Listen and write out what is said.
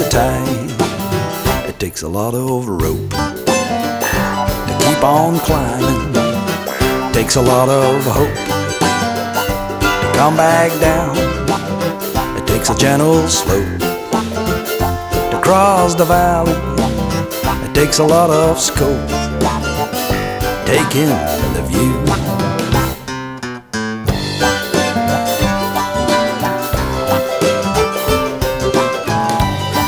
tight. It takes a lot of rope to keep on climbing. Takes a lot of hope to come back down. It takes a gentle slope to cross the valley. It takes a lot of scope, taking the view.